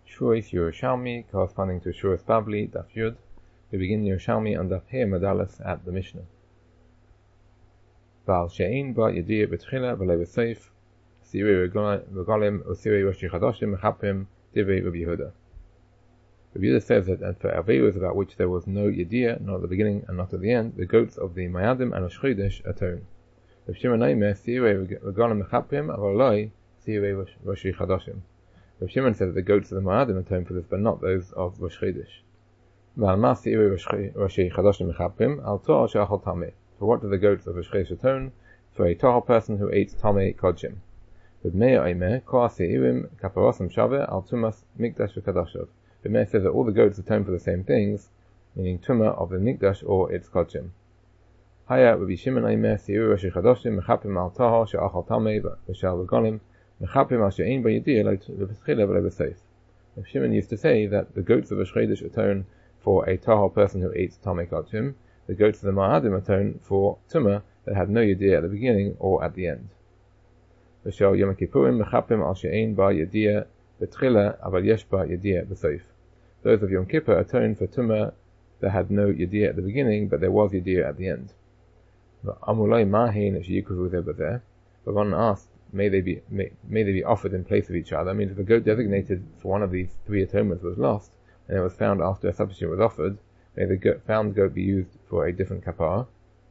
Shurais Yerushalmi, corresponding to Shurais Bavli, Daf Yud. We begin Yerushalmi on Daf Hei Madalas at the Mishnah. Val She'ein Ba Yediyah B'Tchila V'Lei B'Seif Sirei Regalim Usirei Rosh Chadashim Mechapim Divrei Rabbi Yehuda. Rabbi Yehuda says that and for Averos about which there was no Yediyah, not at the beginning and not at the end, the goats of the Mayadim and Rosh Chodesh atone. Rav Shimon Aimer Sirei Regalim Mechapim Avaloi Sirei Rosh Chadashim. Rav Shimon says that the goats of the Mayadim atone for this, but not those of Rosh Chodesh. For what do the goats of Rosh Chodesh atone? For a Tahor person who ate Tamei Kodshim. But Meir Aimer Kol Seirim Kaparosam Shaveh Al Tumas Mikdash V'Kadashov. But Meir says that all the goats atone for the same things, meaning Tumah of the Mikdash or its Kodshim. Haya Rabbi Shimon Aimer Seiru Rosh Chadashim Mechapim Al Tahor She'achal Tamei V'Shal V'Golim Mechapim Al She'ein Ba Yediyah L'B'Tchila V'Lei B'Seif. Rav Shimon used to say that the goats of Rosh Chodesh atone for a Tahor person who ate Tamei Kodshim. The goats of the Ma'adim atone for Tumah that had no Yediyah at the beginning or at the end. V'shal Yom Kippurim Mechapim Al She'ein Ba Yediyah B'Tchila Aval Yesh Ba Yediyah B'Seif. Those of Yom Kippur atone for Tumah that had no Yediyah at the beginning, but there was Yediyah at the end. Amulai Mahin Sheyikuvu Zeh. But one asked, may they be offered in place of each other? I mean, if a goat designated for one of these three atonements was lost, and it was found after a substitute was offered, may the found goat be used for a different kapara?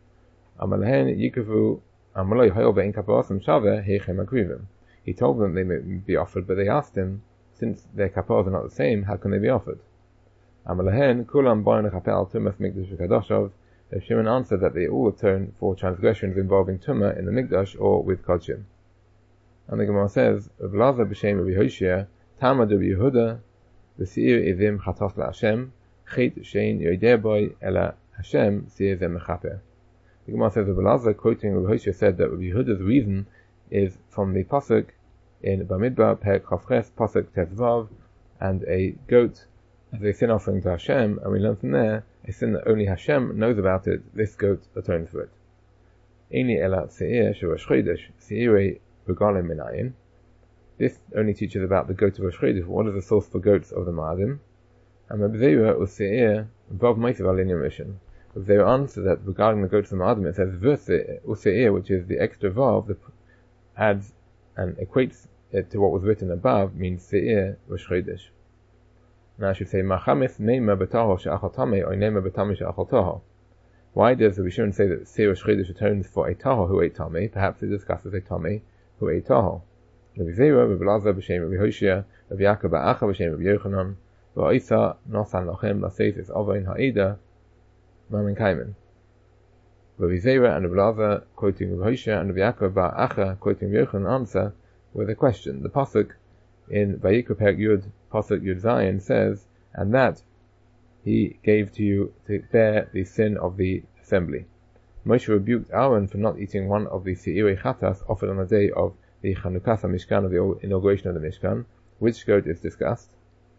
He told them they may be offered, but they asked him, since their kaparas are not the same, how can they be offered? Shimon answered that they all atone for transgressions involving tumah in the mikdash or with kodshim. And the Gemara says, V'laza b'shem Rabbi Hoshea, Talmud Rabbi Yehuda, V'seir ivim chatos la'Hashem, Chet shein yodeh boy ela Hashem seir zeh mechaper. The Gemara says, V'laza, quoting Rabbi Hoshea, said that Rabbi Yehuda's reason is from the pasuk in Bamidbar, Perek Chafches, pasuk Tezvav, and a goat as a sin offering to Hashem, and we learn from there, a sin that only Hashem knows about it, this goat atones for it. Eini ela seir she'Rosh Chodesh, seirei regalim minayin. This only teaches about the goat of Rosh Chodesh. What is the source for goats of the Ma'adim? And Rabbi Zeira useir vav meisav alinim rishon. Rabbi Zeira answered that regarding the goats of the Ma'adim, it says useir, which is the extra vav that adds and equates it to what was written above, means seir Rosh Chodesh. Now I should say, Machamis neima b'tahor she'achal tamei or neima b'tamei she'achal tahor. Why does Rabbi Shimon say that seir Rosh Chodesh atones for a tahor who ate tamei? Perhaps it discusses a tamei who ate tahor. Rabbi Zeira, Rabbi Elazar b'shem Rabbi Hoshea, Rabbi Yaakov ba'acha b'shem Rabbi Yochanan, v'oisa nosan lochem l'seif es ovain ha'eda mamin kaimen. Rabbi Zeira and Rabbi Elazar, quoting Rabbi Hoshea, and Rabbi Yaakov ba'acha, quoting Rabbi Yochanan, answer with a question. The pasuk in Vayikra Perek Yud, pasuk Yud Zayin says, and that he gave to you to bear the sin of the assembly. Moshe rebuked Aaron for not eating one of the seirei chatas offered on the day of the Chanukas HaMishkan, of the inauguration of the Mishkan. Which goat is discussed?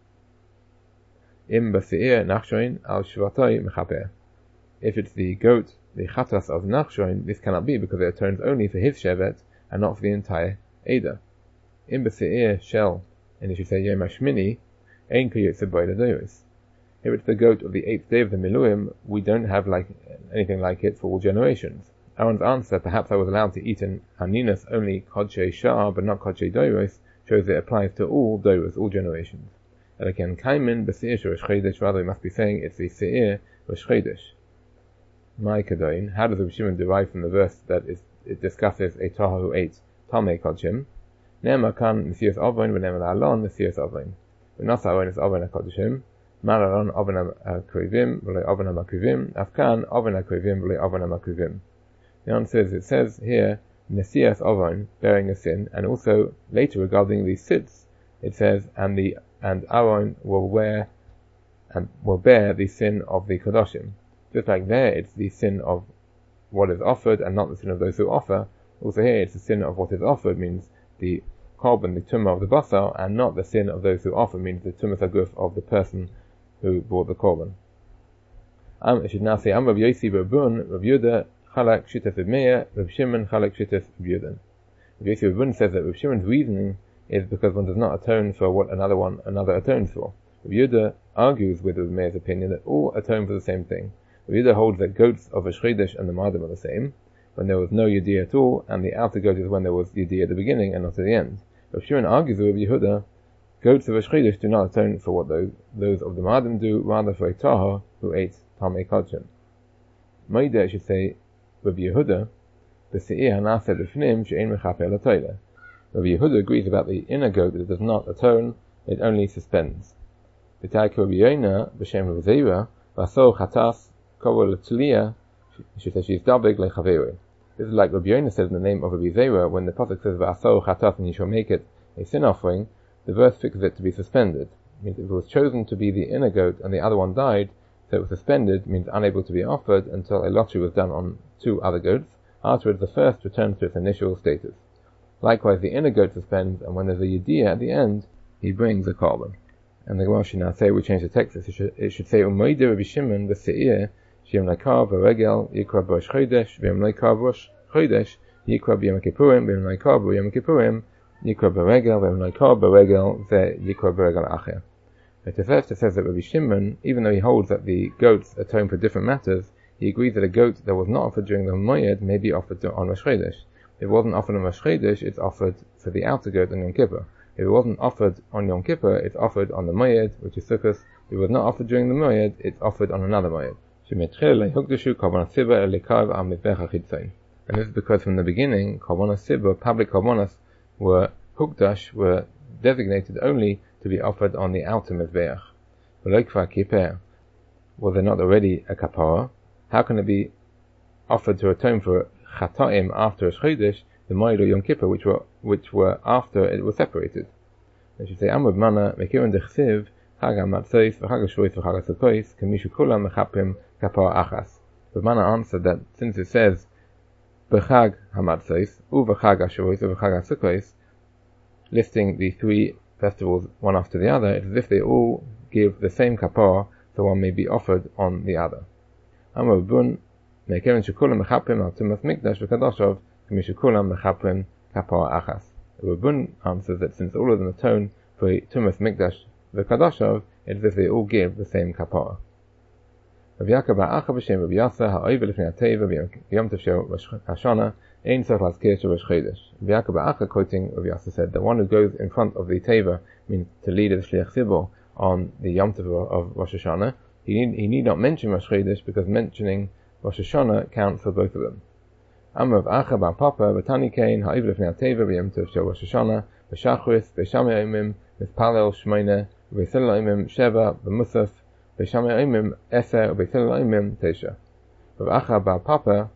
Im b'seir nachshoin al shvatoi mechaper. If it's the goat, the chatas of nachshoin, this cannot be because it atones only for his shevet and not for the entire Eda. Im b'seir shel, and you should say Yom HaShmini, ein k'yotzeh bo l'doros. If it's the goat of the 8th day of the Miluim, we don't have anything like it for all generations. Aaron's answer, perhaps I was allowed to eat in Haninas only Kodshei Shah, but not Kodshei Doros, shows that it applies to all Doros, all generations. And again, Kaimin b'seir Rosh Chodesh, rather we must be saying it's the seir Rosh Chodesh. My Kadoin, how does Rabbi Shimon derive from the verse that it discusses a Tahor who ate Tamei Kodshim? Ne'emar kan Mesias Avon, v'ne'emar la'alon Mesias Avon. V'nas ha'avon is Avon HaKodshim, Ma'alon Avon HaKrivim, v'le Avon HaMakrivim, Afkan Avon HaKrivim, v'le Avon HaMakrivim. The answer is, it says here, Nesias Avon, bearing a sin, and also later regarding the sits, it says, and Aaron will bear the sin of the Kodoshim. Just like there, it's the sin of what is offered, and not the sin of those who offer. Also here, it's the sin of what is offered, means the korban, the tumah of the basar, and not the sin of those who offer, means the tumah saguf of the person who brought the korban. I should now say, Rav Yossi B'Rabun, Rav Yehuda, Chalak Shittas Meir, Rav Shimon Chalak Shittas B'Yudan. Rav Yossi B'Rabun says that Rav Shimon's reasoning is because one does not atone for what another atones for. Rabbi Yehuda argues with Rabbi Meir's opinion that all atone for the same thing. Rabbi Yehuda holds that goats of Rosh Chodesh and the Madim are the same, when there was no Yediyah at all, and the outer goat is when there was Yediyah at the beginning and not at the end. Rabbi Shimon argues with Rabbi Yehuda, goats of Rosh Chodesh do not atone for what those of the Madim do, rather for a Tahor who ate Tamei Kodshin. Maida should say Rabbi Yehuda, B'se'ir hanaseh b'fnim she'ein mechaper l'toileh. Rabbi Yehuda agrees about the inner goat that does not atone, it only suspends. B'tai Rabbi Yoina b'shem Rabbi Zeira, v'asor chatas kovo l'tzliya, she says she's dabig le'chaveri. This is like Rabbi Yoina said in the name of Rabbi Zeira, when the Pasuk says v'asor chatas and he shall make it a sin offering, the verse fixes it to be suspended. It means if it was chosen to be the inner goat and the other one died, so it was suspended, means unable to be offered until a lottery was done on two other goats. Afterwards, the first returns to its initial status. Likewise, the inner goat suspends, and when there's a Yediyah at the end, he brings a korban. And the Gemara should now say, we change the text, it should say, Umayde Rabbi Shimon v'se'ir, Shem Laikar v'regel, Yikra b'Rosh Chodesh, V'yom Laikar b'Rosh Chodesh, Yikra b'Yom Kippurim, V'yom Laikar b'Yom Kippurim, Yikra b'regel, V'yom Laikar b'regel, Yikra b'regel acher. It says that Rabbi Shimon, even though he holds that the goats atone for different matters, he agrees that a goat that was not offered during the Moed may be offered on Rosh Chodesh. If it wasn't offered on Rosh Chodesh, it's offered for the outer goat on Yom Kippur. If it wasn't offered on Yom Kippur, it's offered on the Moed, which is Sukkot. If it was not offered during the Moed, it's offered on another Moed. And this is because from the beginning, Korbanos Sibur, public Korbanos, were designated only to be offered on the outer Mizbeach. Was there not already a kapara? How can it be offered to atone for Chata'im after Rosh Chodesh, the Moed or Yom Kippur, which were after it was separated? I should say, Amud Mana, Mekiran Dechsiv, Chag HaMatzos, V'Chag HaShuos, V'Chag HaSukkos, K'mishu Kulam Mechapim Kapara Achas. But Mana answered that since it says B'Chag HaMatzos, U'V'Chag HaShuos, V'Chag HaSukkos, listing the three festivals one after the other, it's as if they all give the same kapara, so one may be offered on the other. Amar Bun, Me'keren shekulam mechaprim al tumas mikdash v'kadoshav, k'mi shekulam mechaprim kapara achas. Rabun answers that since all of them atone for tumas mikdash v'kadoshav, it's as if they all give the same kapara. Rabbi Yaakov bar Acha b'shem Rabbi Yasser ha'oivel lifnei hateva b'yom tov shel Rosh Hashanah ein tzarich lazkir shel Rosh Chodesh. Rabbi Yaakov bar Acha, quoting Rabbi Yasser, said the one who goes in front of the teva means to lead as shliach tzibur on the Yom Tov of Rosh Hashanah. He need not mention Rosh Chodesh because mentioning Rosh Hashanah counts for both of them. Amar Acha bar Papa v'tani kein ha'oivel lifnei hateva b'yom tov shel Rosh Hashanah b'shachris b'shamei imim mispalel shmeina v'yisel imim sheva b'musaf b'shamei imim eser b'yisel imim tesha. Rav Acha bar Papa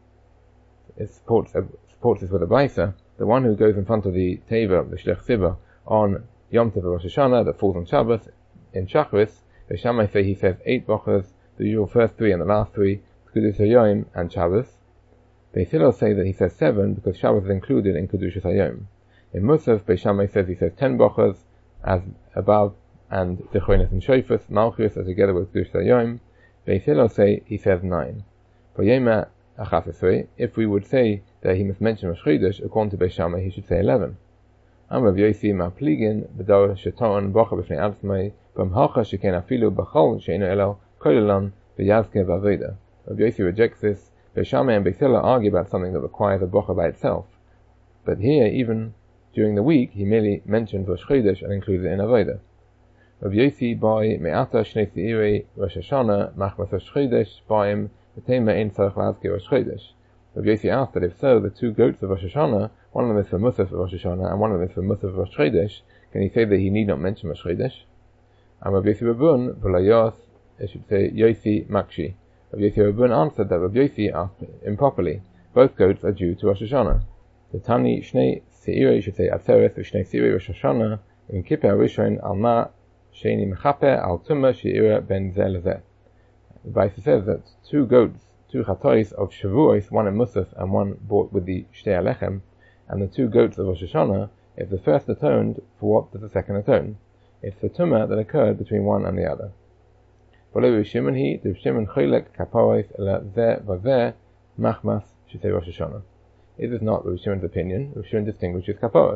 supports this with a brisa. The one who goes in front of the teva, the shliach tzibur, on Yom Tov Rosh Hashanah that falls on Shabbos in Shachris, Beishamai say he says 8 brachas, the usual first 3 and the last 3, Kedushas Hayom and Shabbos. Beis Hillel say that he says 7 because Shabbos is included in Kedushas Hayom. In Musaf, Beishamai says he says 10 brachas as above, and Zichronos and Shofas, Malchus, as together with Kedushas Hayom. Beis Hillel say he says 9. For Yoma Achasesrei, if we would say that he must mention Rosh Chodesh, according to Beishamai, he should say 11. Amar Rav Yosi ma'pligin b'dor sheton bracha b'fnei atzmai b'mhacha sheken afilu b'chol she'enu elo kolelan b'yazke b'avoda. Rav Yosi rejects this. Beishamai and Beis Hillel argue about something that requires a bracha by itself. But here, even during the week, he merely mentions Rosh Chodesh and includes it in avoda. Rav Yosi by me'ata shnei seirei Rosh Hashanah machmas Rosh Chodesh ba'im v'tema ein tzarich lazke Rosh Chodesh. Rav Yosi asked that if so, the 2 goats of Rosh Hashanah, one of them is for Musaf of Rosh Hashanah and one of them is for Musaf of Rosh Chodesh, can he say that he need not mention Rosh Chodesh? And Rav Yosi Rabun, v'layos, it should say Yosi Makshi. Rav Yosi Rabun answered that Rav Yosi asked improperly. Both goats are due to Rosh Hashanah. The Tani Shnei Seirei should say Atzeres v'Shnei Seirei Rosh Hashanah, in Kippur Rishon Alma Sheini Mechaper Al Tumah She'ira Ben Zeh Lezeh. The Brisa says that 2 goats, 2 chatois of Shavuos, one in Musaf and one bought with the Shtei Alechem, and the 2 goats of Rosh Hashanah, if the first atoned, for what does the second atone? It's the tumah that occurred between one and the other. Follow Shimon the Shimon Cholek Kaporos Ela Zeh Vazeh Machmas should say Rosh Hashanah. It is not Rav Shimon's opinion. Rav Shimon distinguishes Kaporos.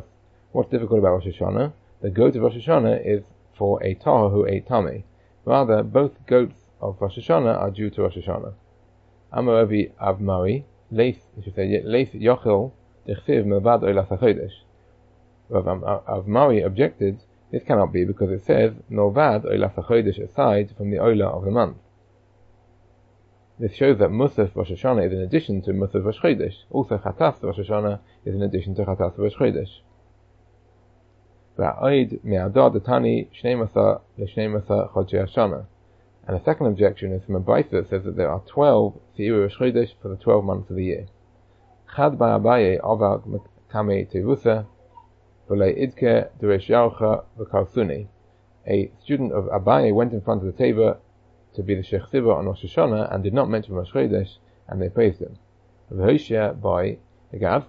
What's difficult about Rosh Hashanah? The goat of Rosh Hashanah is for a tahor who ate tameh. Rather, both goats of Rosh Hashanah are due to Rosh Hashanah. Amar Ravi Avmari, Leif Yochel Dechsiv Melvad Oilas HaChodesh. Rav Avmari objected, this cannot be because it says Melvad Oilas HaChodesh aside from the Oila of the month. This shows that Musaf Rosh Hashanah is in addition to Musaf Rosh Chodesh. Also Chatas Rosh Hashanah is in addition to Chatas Rosh Chodesh. And the second objection is from a Brisa that says that there are 12 Se'ir Rosh Chodesh for the 12 months of the year. Chad bar Abaye Avak Kame Tevusa V'lei Idke Deresh Yarcha V'Karsuni. A student of Abaye went in front of the Teva to be the Sheikh Siva on Rosh Hashanah and did not mention Rosh Chodesh, and they praised him. V'Hoshea by Rabbi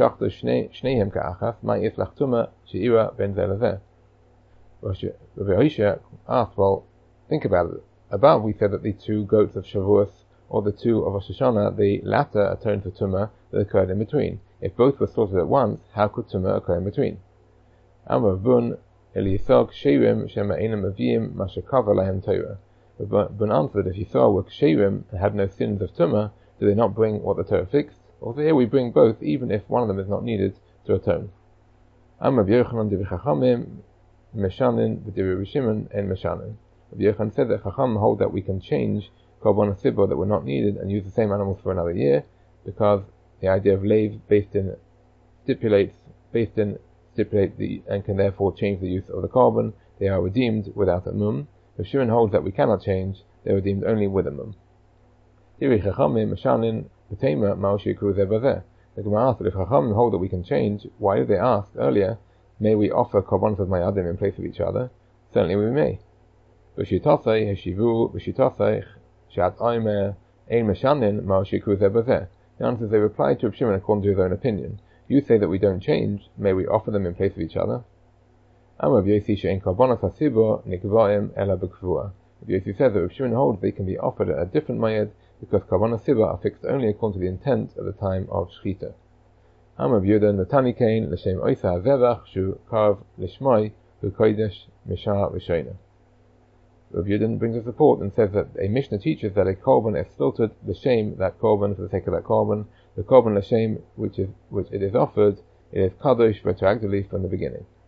Hoshea asked, well, think about it. Above we said that the two goats of Shavuos, or the two of Rosh Hashanah, the latter atoned for Tumah that occurred in between. If both were slaughtered at once, how could Tumah occur in between? Amar Bun Eliasog Sheirim Shema Einam Aviyim Mashakava Lahem Torah. Bun answered, if Yisrael were Sheirim and had no sins of Tumah, do they not bring what the Torah fixed? Also here we bring both, even if one of them is not needed to atone. Amar Rabbi Yochanan Divrei Chachamim Meshanin V'Divrei Rabbi Shimon En Meshanin. Rabbi Yochanan said that Chacham hold that we can change Korban Sibor that were not needed and use the same animals for another year, because the idea of Leiv stipulates and can therefore change the use of the Korban. They are redeemed without a mum. If Shimon holds that we cannot change, they are redeemed only with a mum. Divrei Chachamim Meshanin the Gemara asked that if Chachamim hold that we can change, why did they ask earlier, may we offer Korbanos of Mayadim in place of each other? Certainly we may. The answer is they replied to Reb Shimon according to his own opinion. You say that we don't change, may we offer them in place of each other? Rabbi Yossi says that Reb Shimon holds they can be offered at a different mayad, because Korbanos Sibor are fixed only according to the intent at the time of Shechita. Amar Yehuda Natani Kain L'Shem Oisa HaZevach Shu Karv L'Shmoi Hu Kodesh Mishah Rishona. Rabbi Yehuda brings a support and says that a Mishnah teaches that a Korban is slaughtered L'Shem, that Korban, for the sake of that Korban. The Korban L'Shem which it is offered, it is Kadosh retroactively from the beginning.